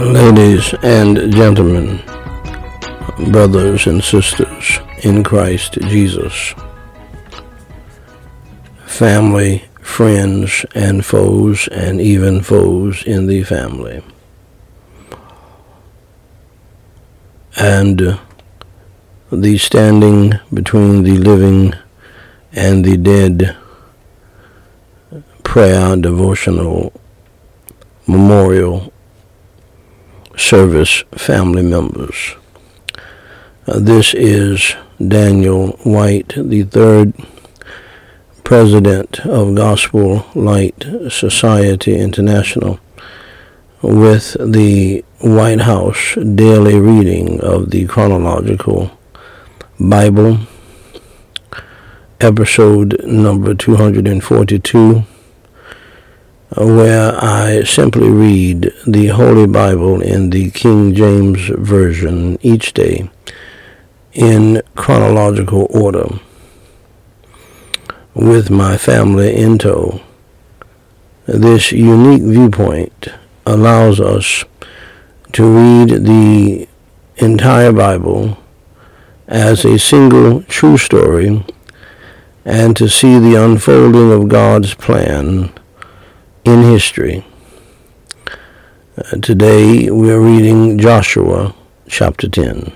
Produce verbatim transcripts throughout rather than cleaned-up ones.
Ladies and gentlemen, brothers and sisters in Christ Jesus, family, friends, and foes, and even foes in the family, and the standing between the living and the dead prayer, devotional, memorial service family members. Uh, this is Daniel White, the third president of Gospel Light Society International, with the White House daily reading of the chronological Bible, episode number two hundred forty-two, where I simply read the Holy Bible in the King James Version each day in chronological order, with my family in tow. This unique viewpoint allows us to read the entire Bible as a single true story and to see the unfolding of God's plan in history. Uh, today we are reading Joshua chapter ten.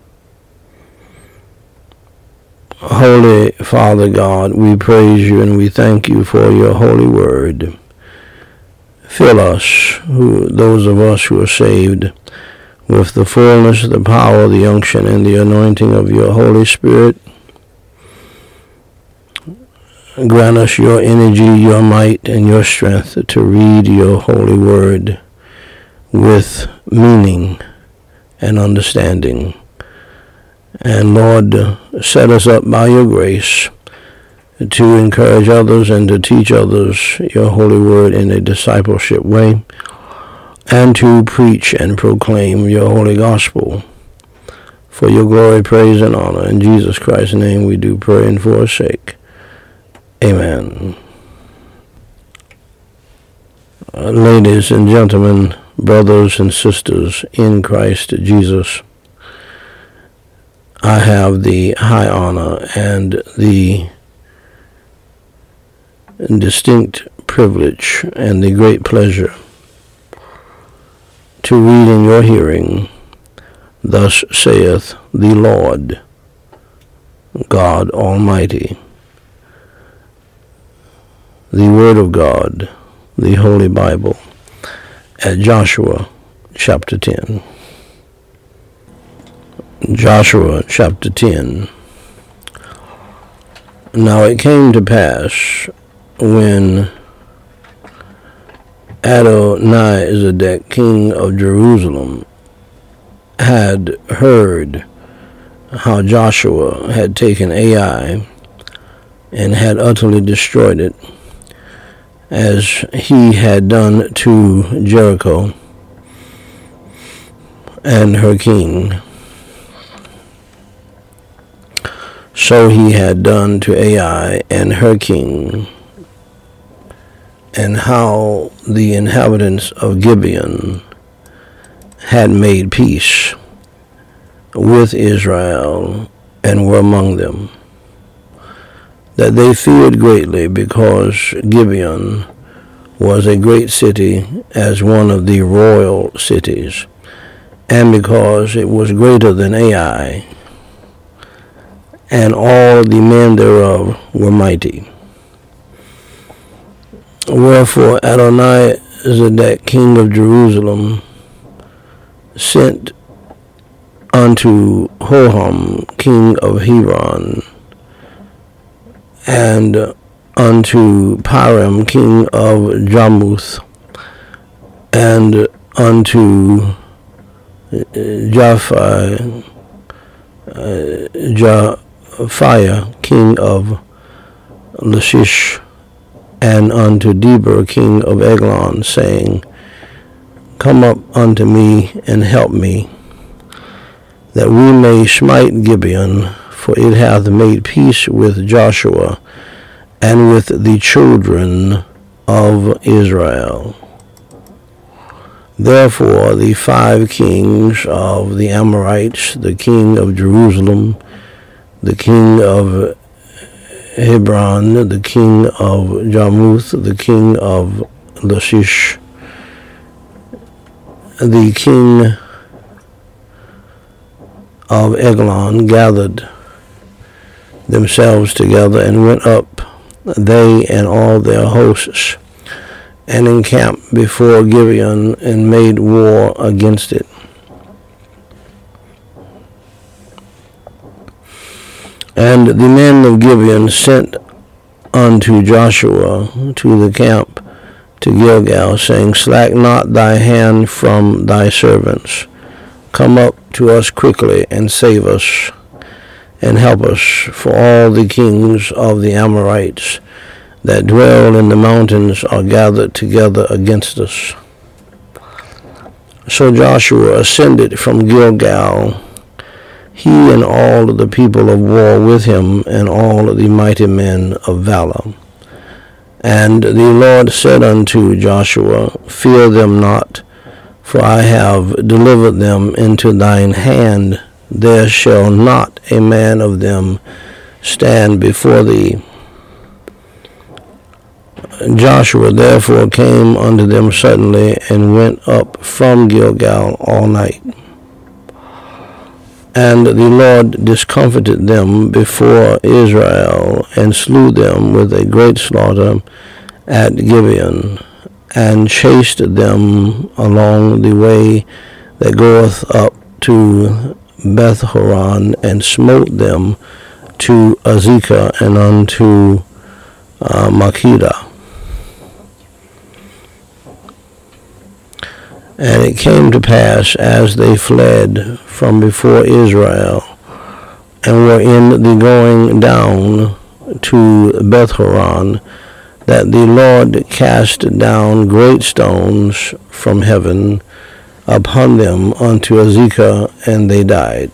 Holy Father God, we praise you and we thank you for your holy word. Fill us, who, those of us who are saved, with the fullness, the power, the unction, and the anointing of your Holy Spirit. Grant us your energy, your might, and your strength to read your holy word with meaning and understanding. And Lord, set us up by your grace to encourage others and to teach others your holy word in a discipleship way, and to preach and proclaim your holy gospel. For your glory, praise, and honor. In Jesus Christ's name we do pray and for his sake. Amen. Uh, ladies and gentlemen, brothers and sisters in Christ Jesus, I have the high honor and the distinct privilege and the great pleasure to read in your hearing, "Thus saith the Lord God Almighty," the Word of God, the Holy Bible, at Joshua chapter ten. Joshua chapter ten. Now it came to pass when Adonizedek, king of Jerusalem, had heard how Joshua had taken Ai and had utterly destroyed it, as he had done to Jericho and her king, so he had done to Ai and her king, and how the inhabitants of Gibeon had made peace with Israel and were among them, that they feared greatly, because Gibeon was a great city, as one of the royal cities, and because it was greater than Ai, and all the men thereof were mighty. Wherefore Adonizedek, king of Jerusalem, sent unto Hoham, king of Hebron, and unto Piram, king of Jarmuth, and unto Japhi, uh, Japhiah, king of Lachish, and unto Deber, king of Eglon, saying, Come up unto me and help me, that we may smite Gibeon, for it hath made peace with Joshua and with the children of Israel. Therefore the five kings of the Amorites, the king of Jerusalem, the king of Hebron, the king of Jarmuth, the king of Lachish, the king of Eglon, gathered themselves together and went up, they and all their hosts, and encamped before Gibeon and made war against it. And the men of Gibeon sent unto Joshua to the camp to Gilgal, saying, Slack not thy hand from thy servants. Come up to us quickly and save us and help us, for all the kings of the Amorites that dwell in the mountains are gathered together against us. So Joshua ascended from Gilgal, he and all the people of war with him, and all the mighty men of valor. And the Lord said unto Joshua, Fear them not, for I have delivered them into thine hand. There shall not a man of them stand before thee. Joshua therefore came unto them suddenly, and went up from Gilgal all night. And the Lord discomfited them before Israel, and slew them with a great slaughter at Gibeon, and chased them along the way that goeth up to Beth-horon, and smote them to Azekah and unto uh, Makkedah. And it came to pass, as they fled from before Israel, and were in the going down to Beth-horon, that the Lord cast down great stones from heaven upon them unto Azekah, and they died.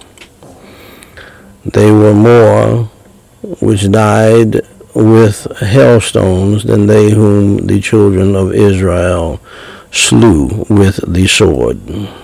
They were more which died with hailstones than they whom the children of Israel slew with the sword.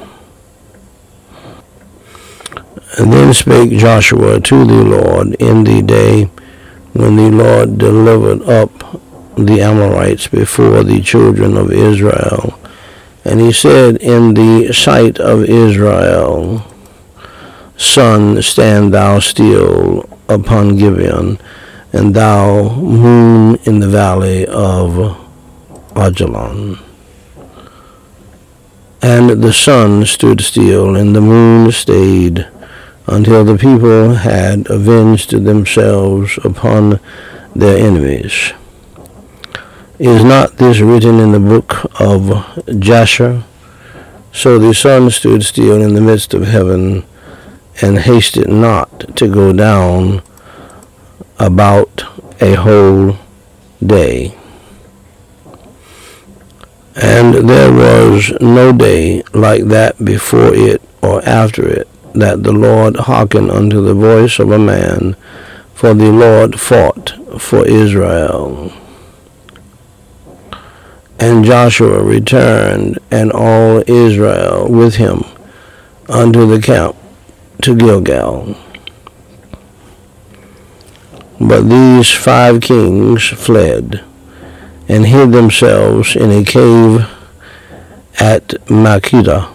And then spake Joshua to the Lord in the day when the Lord delivered up the Amorites before the children of Israel. And he said in the sight of Israel, Sun, stand thou still upon Gibeon, and thou, moon, in the valley of Ajalon. And the sun stood still, and the moon stayed, until the people had avenged themselves upon their enemies. Is not this written in the book of Jasher? So the sun stood still in the midst of heaven, and hasted not to go down about a whole day. And there was no day like that before it or after it, that the Lord hearkened unto the voice of a man, for the Lord fought for Israel. And Joshua returned, and all Israel with him, unto the camp to Gilgal. But these five kings fled, and hid themselves in a cave at Makkedah.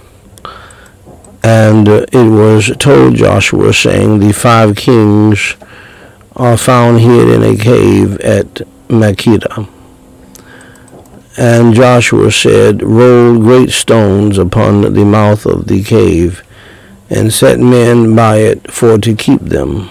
And it was told Joshua, saying, The five kings are found hid in a cave at Makkedah. And Joshua said, Roll great stones upon the mouth of the cave, and set men by it for to keep them.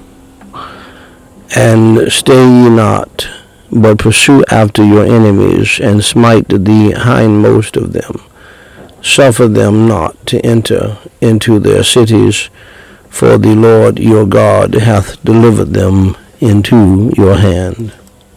And stay ye not, but pursue after your enemies, and smite the hindmost of them. Suffer them not to enter into their cities, for the Lord your God hath delivered them into your hand.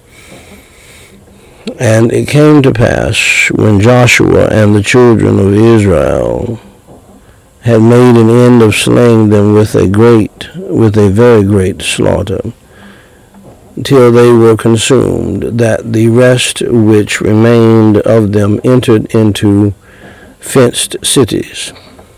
And it came to pass, when Joshua and the children of Israel had made an end of slaying them with a great, with a very great slaughter, till they were consumed, that the rest which remained of them entered into fenced cities.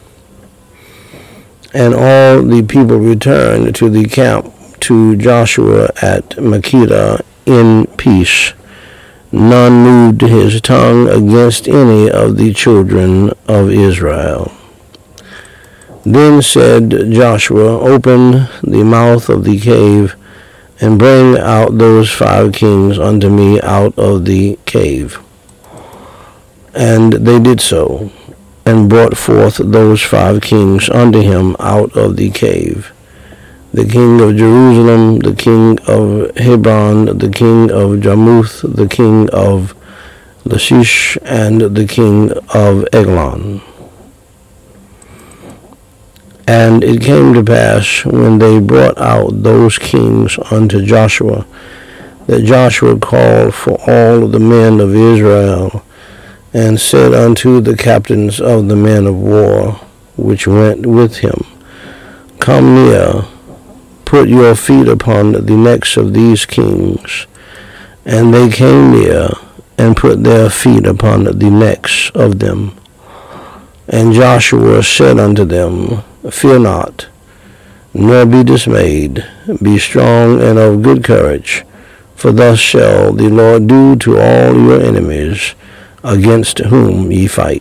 And all the people returned to the camp to Joshua at Makkedah in peace. None moved his tongue against any of the children of Israel. Then said Joshua, Open the mouth of the cave, and bring out those five kings unto me out of the cave. And they did so, and brought forth those five kings unto him out of the cave. The king of Jerusalem, the king of Hebron, the king of Jarmuth, the king of Lachish, and the king of Eglon. And it came to pass, when they brought out those kings unto Joshua, that Joshua called for all the men of Israel, and said unto the captains of the men of war, which went with him, Come near, put your feet upon the necks of these kings. And they came near, and put their feet upon the necks of them. And Joshua said unto them, Fear not, nor be dismayed. Be strong and of good courage, for thus shall the Lord do to all your enemies, against whom ye fight.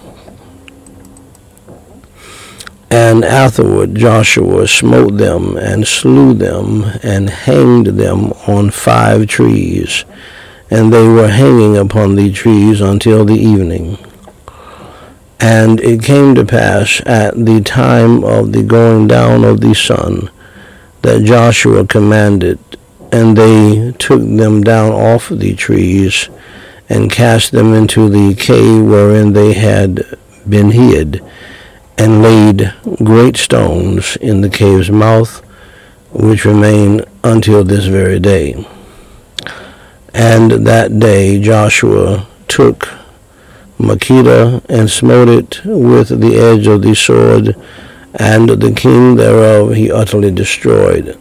And afterward Joshua smote them, and slew them, and hanged them on five trees, and they were hanging upon the trees until the evening. And it came to pass at the time of the going down of the sun, that Joshua commanded, and they took them down off the trees, and cast them into the cave wherein they had been hid, and laid great stones in the cave's mouth, which remain until this very day. And that day Joshua took Makkedah, and smote it with the edge of the sword, and the king thereof he utterly destroyed,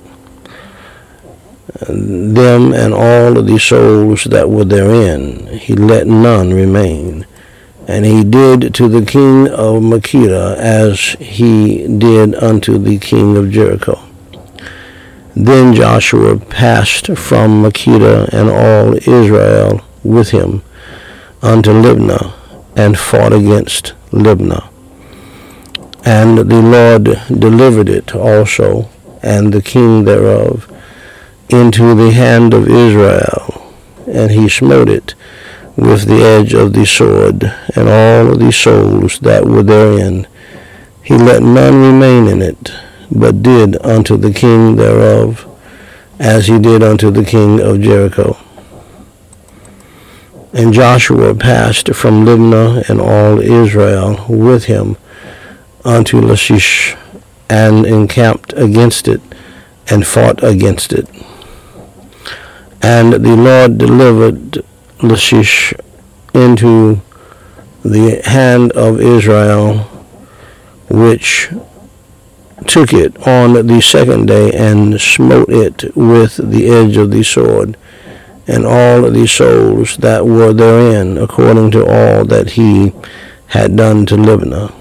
them and all the souls that were therein. He let none remain. And he did to the king of Makkedah as he did unto the king of Jericho. Then Joshua passed from Makkedah, and all Israel with him, unto Libnah, and fought against Libnah. And the Lord delivered it also, and the king thereof, into the hand of Israel, and he smote it with the edge of the sword, and all the souls that were therein. He let none remain in it, but did unto the king thereof, as he did unto the king of Jericho. And Joshua passed from Libnah, and all Israel with him, unto Lachish, and encamped against it, and fought against it. And the Lord delivered Lachish into the hand of Israel, which took it on the second day, and smote it with the edge of the sword, and all the souls that were therein, according to all that he had done to Libnah.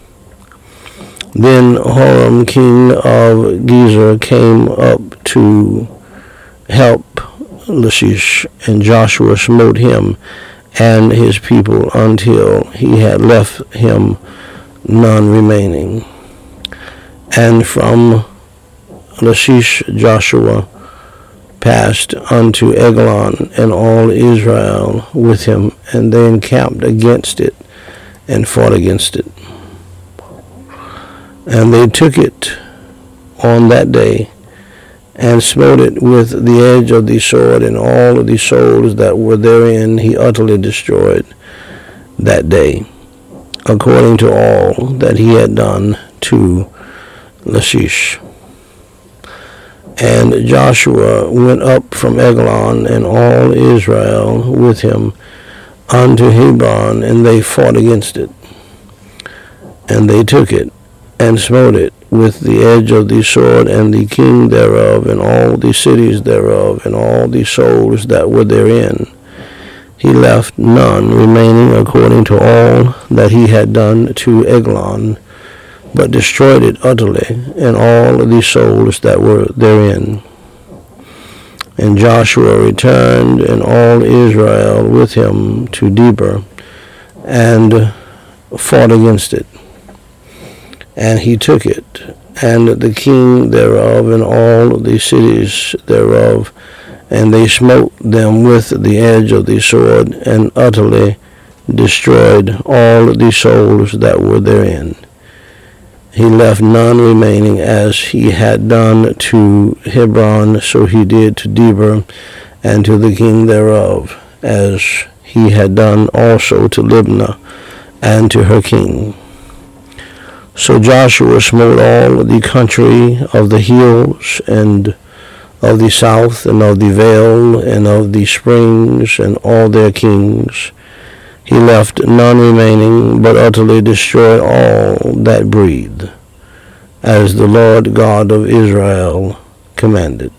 Then Horam king of Gezer came up to help Lachish, and Joshua smote him and his people until he had left him none remaining. And from Lachish Joshua passed unto Eglon, and all Israel with him, and they encamped against it, and fought against it. And they took it on that day, and smote it with the edge of the sword, and all of the souls that were therein he utterly destroyed that day, according to all that he had done to Lachish. And Joshua went up from Eglon, and all Israel with him, unto Hebron, and they fought against it. And they took it, and smote it with the edge of the sword, and the king thereof, and all the cities thereof, and all the souls that were therein. he left none remaining according to all that he had done to Eglon, but destroyed it utterly, and all the souls that were therein. And Joshua returned, and all Israel with him, to Debir, and fought against it. And he took it, and the king thereof, and all the cities thereof, and they smote them with the edge of the sword, and utterly destroyed all the souls that were therein. He left none remaining, as he had done to Hebron, so he did to Debir, and to the king thereof, as he had done also to Libnah, and to her king. So Joshua smote all the country of the hills, and of the south, and of the vale, and of the springs, and all their kings. He left none remaining, but utterly destroyed all that breathed, as the Lord God of Israel commanded.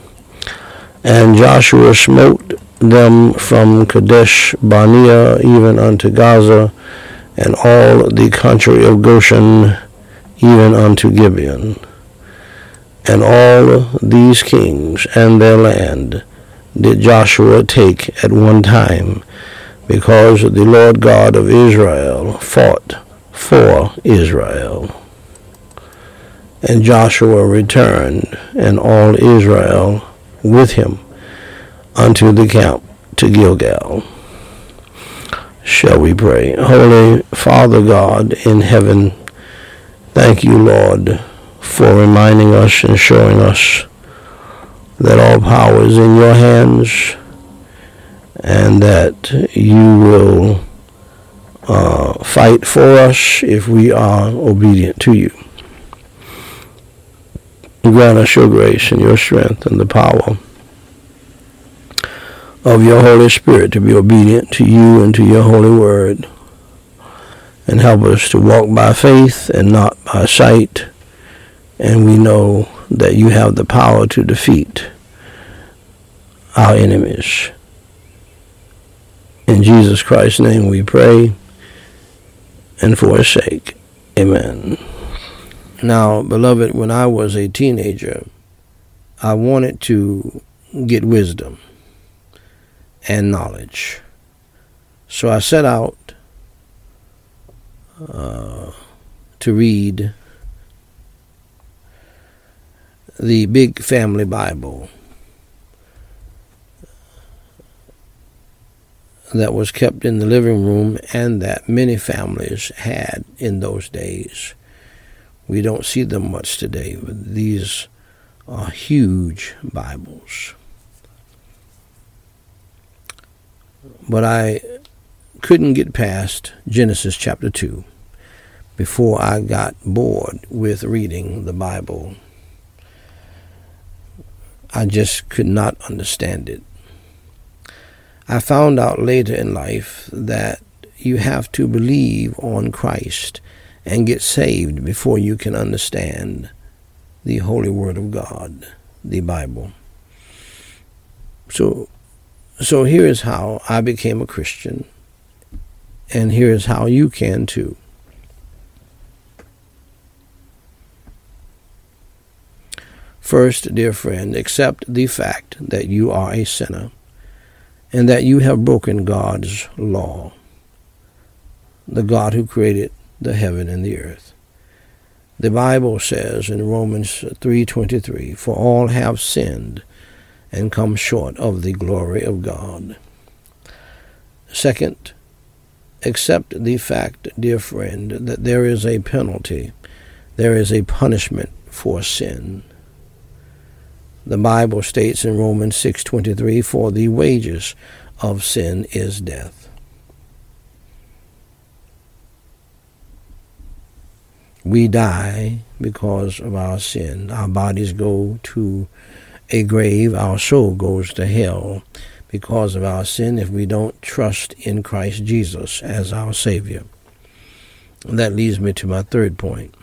And Joshua smote them from Kadesh Barnea even unto Gaza, and all the country of Goshen even unto Gibeon. And all these kings and their land did Joshua take at one time, because the Lord God of Israel fought for Israel. And Joshua returned, and all Israel with him, unto the camp to Gilgal. Shall we pray? Holy Father God in heaven, thank you, Lord, for reminding us and showing us that all power is in your hands, and that you will uh, fight for us if we are obedient to you. Grant us your grace and your strength and the power of your Holy Spirit to be obedient to you and to your holy word, and help us to walk by faith and not by sight. And we know that you have the power to defeat our enemies. In Jesus Christ's name we pray, and for his sake, amen. Now, beloved, when I was a teenager, I wanted to get wisdom and knowledge. So I set out uh, to read the Big Family Bible that was kept in the living room and that many families had in those days. We don't see them much today, but these are huge Bibles. But I couldn't get past Genesis chapter two before I got bored with reading the Bible. I just could not understand it. I found out later in life that you have to believe on Christ and get saved before you can understand the Holy Word of God, the Bible. So, so here is how I became a Christian, and here is how you can too. First, dear friend, accept the fact that you are a sinner and that you have broken God's law, the God who created the heaven and the earth. The Bible says in Romans three twenty-three, "For all have sinned and come short of the glory of God." Second, accept the fact, dear friend, that there is a penalty, there is a punishment for sin. The Bible states in Romans six twenty-three, "For the wages of sin is death." We die because of our sin. Our bodies go to a grave. Our soul goes to hell because of our sin if we don't trust in Christ Jesus as our Savior. And that leads me to my third point.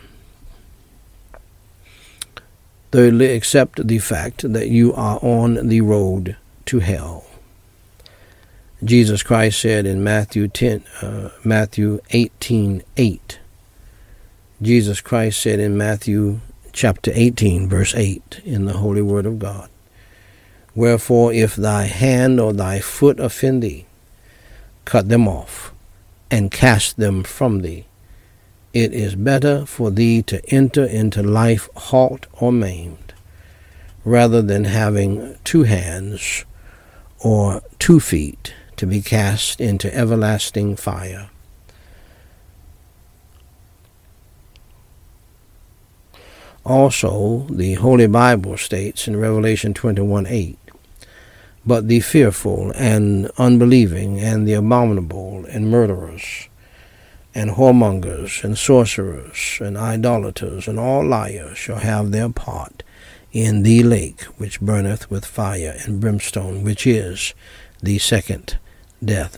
Thirdly, accept the fact that you are on the road to hell. Jesus Christ said in Matthew ten, uh, Matthew eighteen eight. Jesus Christ said in Matthew chapter eighteen, verse eight, in the Holy Word of God, "Wherefore, if thy hand or thy foot offend thee, cut them off, and cast them from thee. It is better for thee to enter into life halt or maimed, rather than having two hands or two feet to be cast into everlasting fire." Also, the Holy Bible states in Revelation twenty-one eight, "But the fearful and unbelieving and the abominable and murderers and whoremongers and sorcerers and idolaters and all liars shall have their part in the lake which burneth with fire and brimstone, which is the second death."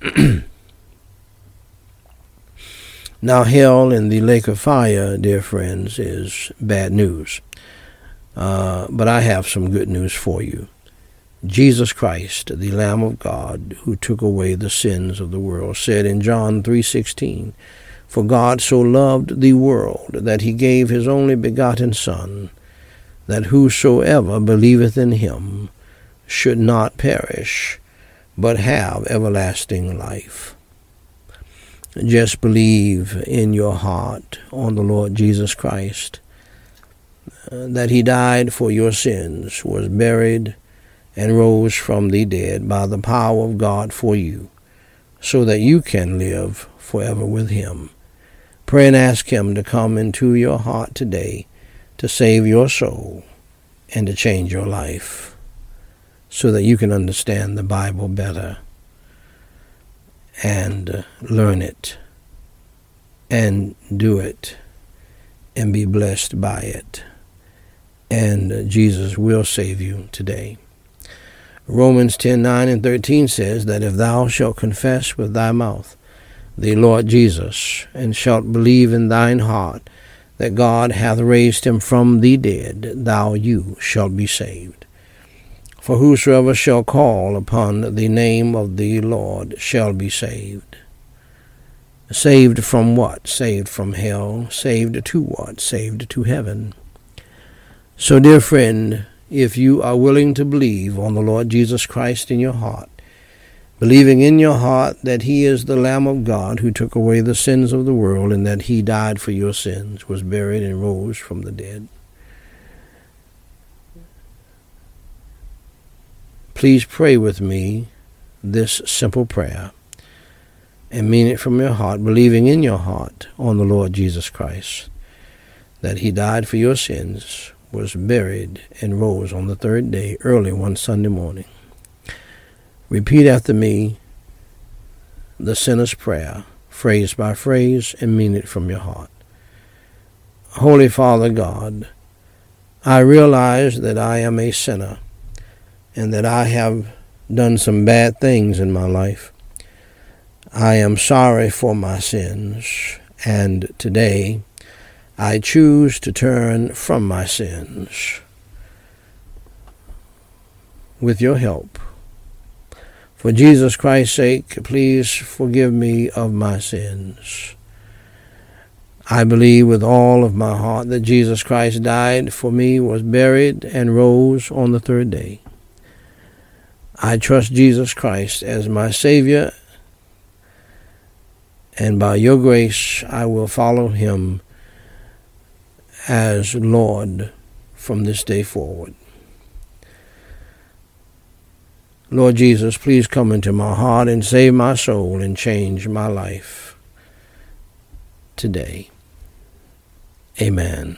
Now, hell and the lake of fire, dear friends, is bad news. Uh, but I have some good news for you. Jesus Christ, the Lamb of God, who took away the sins of the world, said in John three sixteen, "For God so loved the world that he gave his only begotten Son, that whosoever believeth in him should not perish, but have everlasting life." Just believe in your heart on the Lord Jesus Christ, uh, that he died for your sins, was buried, and rose from the dead by the power of God for you, so that you can live forever with him. Pray and ask him to come into your heart today to save your soul and to change your life, so that you can understand the Bible better and uh, learn it and do it and be blessed by it. And uh, Jesus will save you today. Romans ten nine and thirteen says that if thou shalt confess with thy mouth the Lord Jesus, and shalt believe in thine heart that God hath raised him from the dead, thou you shalt be saved. For whosoever shall call upon the name of the Lord shall be saved. Saved from what? Saved from hell. Saved to what? Saved to heaven. So, dear friend, if you are willing to believe on the Lord Jesus Christ in your heart, believing in your heart that he is the Lamb of God who took away the sins of the world, and that he died for your sins, was buried, and rose from the dead, please pray with me this simple prayer and mean it from your heart, believing in your heart on the Lord Jesus Christ, that he died for your sins, was buried, and rose on the third day early one Sunday morning. Repeat after me the sinner's prayer, phrase by phrase, and mean it from your heart. Holy Father God, I realize that I am a sinner and that I have done some bad things in my life. I am sorry for my sins, and today I choose to turn from my sins with your help. For Jesus Christ's sake, please forgive me of my sins. I believe with all of my heart that Jesus Christ died for me, was buried, and rose on the third day. I trust Jesus Christ as my Savior, and by your grace I will follow him as Lord from this day forward. Lord Jesus, please come into my heart and save my soul and change my life today. Amen.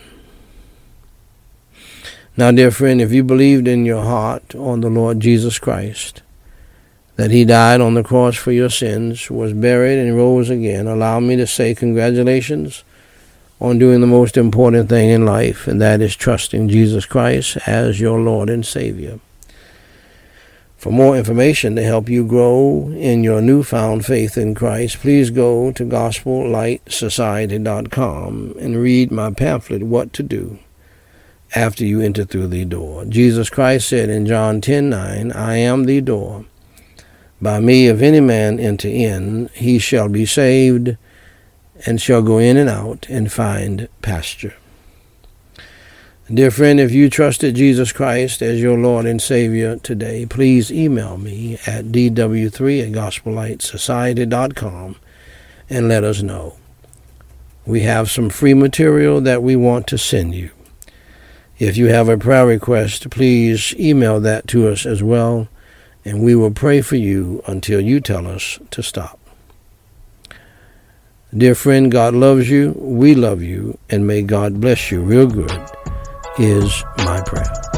Now, dear friend, if you believed in your heart on the Lord Jesus Christ, that he died on the cross for your sins, was buried, and rose again, allow me to say congratulations on doing the most important thing in life, and that is trusting Jesus Christ as your Lord and Savior. For more information to help you grow in your newfound faith in Christ, please go to gospel light society dot com and read my pamphlet, What to Do After You Enter Through the Door. Jesus Christ said in John ten nine, I am the door. By me, if any man enter in, he shall be saved, and shall go in and out and find pasture. Dear friend, if you trusted Jesus Christ as your Lord and Savior today, please email me at d w three at gospel light society dot com and let us know. We have some free material that we want to send you. If you have a prayer request, please email that to us as well, and we will pray for you until you tell us to stop. Dear friend, God loves you, we love you, and may God bless you real good is my prayer.